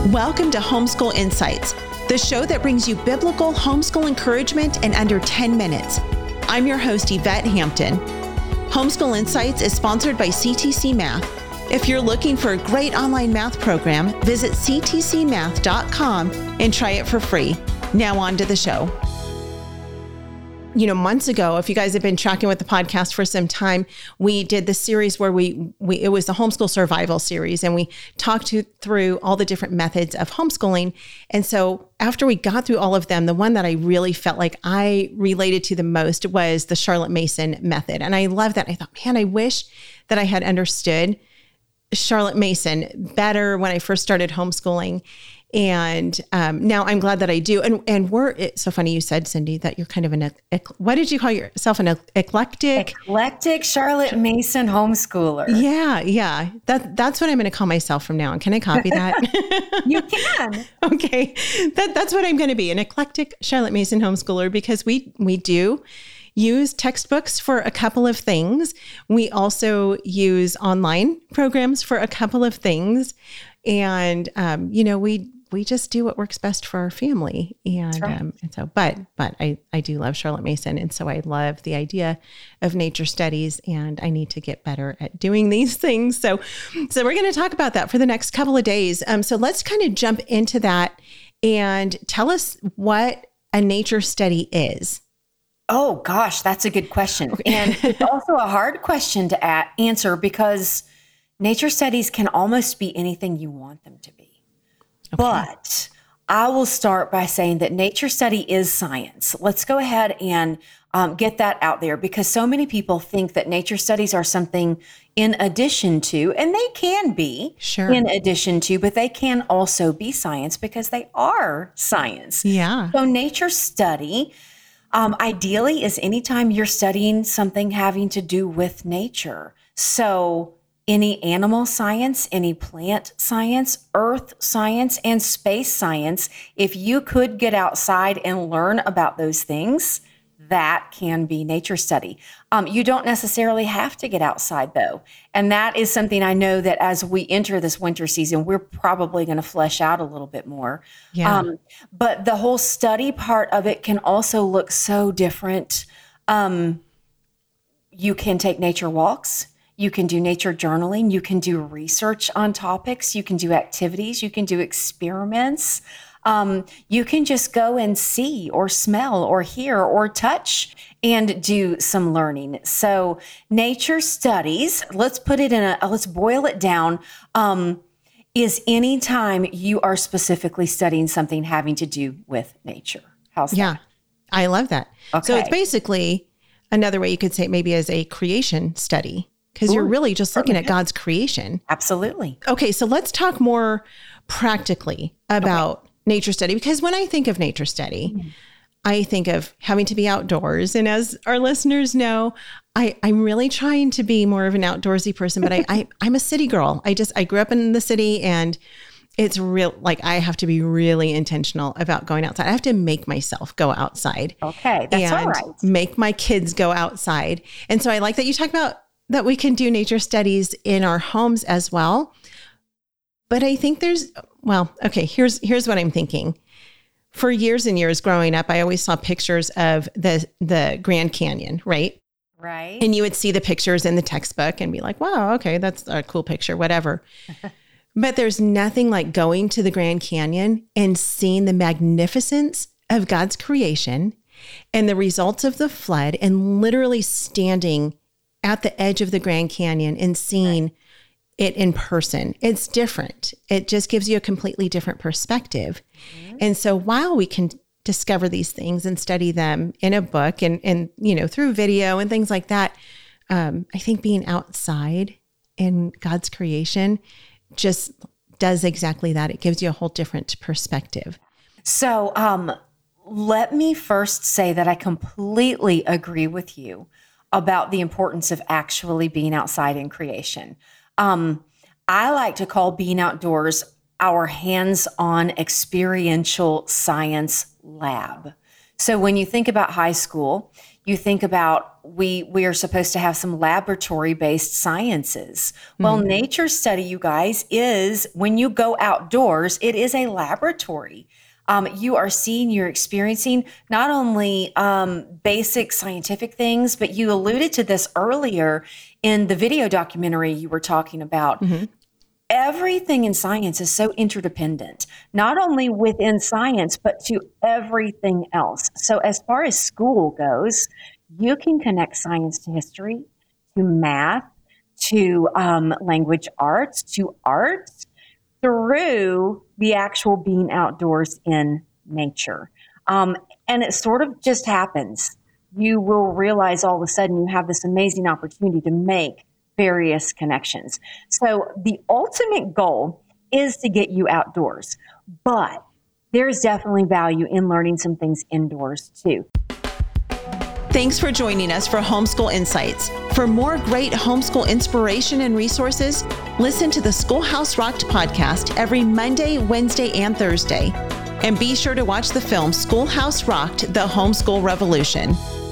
Welcome to Homeschool Insights, the show that brings you biblical homeschool encouragement in under 10 minutes. I'm your host, Yvette Hampton. Homeschool Insights is sponsored by CTC Math. If you're looking for a great online math program, visit ctcmath.com and try it for free. Now on to the show. Months ago, if you guys have been tracking with the podcast for some time, we did the series where it was the homeschool survival series, and we talked through all the different methods of homeschooling. And so after we got through all of them, the one that I really felt like I related to the most was the Charlotte Mason method. And I love that. I thought, man, I wish that I had understood Charlotte Mason better when I first started homeschooling. And now I'm glad that I do. And it's so funny you said, Cindy, that you're kind of what did you call yourself? An eclectic? Eclectic Charlotte Mason homeschooler. Yeah. That's what I'm going to call myself from now on. Can I copy that? You can. Okay. That's what I'm going to be, an eclectic Charlotte Mason homeschooler, because we do use textbooks for a couple of things. We also use online programs for a couple of things. And, we just do what works best for our family. And, right. But I do love Charlotte Mason. And so I love the idea of nature studies, and I need to get better at doing these things. So we're going to talk about that for the next couple of days. So let's kind of jump into that and tell us what a nature study is. Oh gosh, that's a good question. Okay. And it's also a hard question to answer, because nature studies can almost be anything you want them to be. Okay. But I will start by saying that nature study is science. Let's go ahead and get that out there, because so many people think that nature studies are something in addition to, and they can be in addition to, but they can also be science, because they are science. Yeah. So nature study, ideally, is anytime you're studying something having to do with nature. So any animal science, any plant science, earth science, and space science, if you could get outside and learn about those things, that can be nature study. You don't necessarily have to get outside, though. And that is something I know that as we enter this winter season, we're probably going to flesh out a little bit more. Yeah. But the whole study part of it can also look so different. You can take nature walks. You can do nature journaling. You can do research on topics. You can do activities. You can do experiments. You can just go and see or smell or hear or touch and do some learning. So nature studies, let's boil it down, is any time you are specifically studying something having to do with nature. How's that? Yeah, I love that. Okay. So it's basically another way you could say it maybe as a creation study, because you're really just looking at God's creation. Absolutely. Okay, so let's talk more practically about nature study, because when I think of nature study, I think of having to be outdoors. And as our listeners know, I'm really trying to be more of an outdoorsy person, but I'm a city girl. I grew up in the city, and it's real, like I have to be really intentional about going outside. I have to make myself go outside. Okay, that's all right. Make my kids go outside. And so I like that you talk about that we can do nature studies in our homes as well. But I think here's what I'm thinking. For years and years growing up, I always saw pictures of the Grand Canyon, right? Right. And you would see the pictures in the textbook and be like, wow, okay, that's a cool picture, whatever. But there's nothing like going to the Grand Canyon and seeing the magnificence of God's creation and the results of the flood, and literally standing at the edge of the Grand Canyon and seeing it in person. It's different. It just gives you a completely different perspective. Mm-hmm. And so while we can discover these things and study them in a book and through video and things like that, I think being outside in God's creation just does exactly that. It gives you a whole different perspective. So let me first say that I completely agree with you about the importance of actually being outside in creation. I like to call being outdoors our hands-on experiential science lab. So when you think about high school, You think about we are supposed to have some laboratory-based sciences. Well, nature study, you guys, is when you go outdoors, it is a laboratory. You are seeing, you're experiencing not only basic scientific things, but you alluded to this earlier in the video documentary you were talking about. Everything in science is so interdependent, not only within science, but to everything else. So as far as school goes, you can connect science to history, to math, to language arts, to art, through the actual being outdoors in nature. And it sort of just happens. You will realize all of a sudden you have this amazing opportunity to make various connections. So the ultimate goal is to get you outdoors, but there's definitely value in learning some things indoors too. Thanks for joining us for Homeschool Insights. For more great homeschool inspiration and resources, listen to the Schoolhouse Rocked podcast every Monday, Wednesday, and Thursday. And be sure to watch the film Schoolhouse Rocked: The Homeschool Revolution.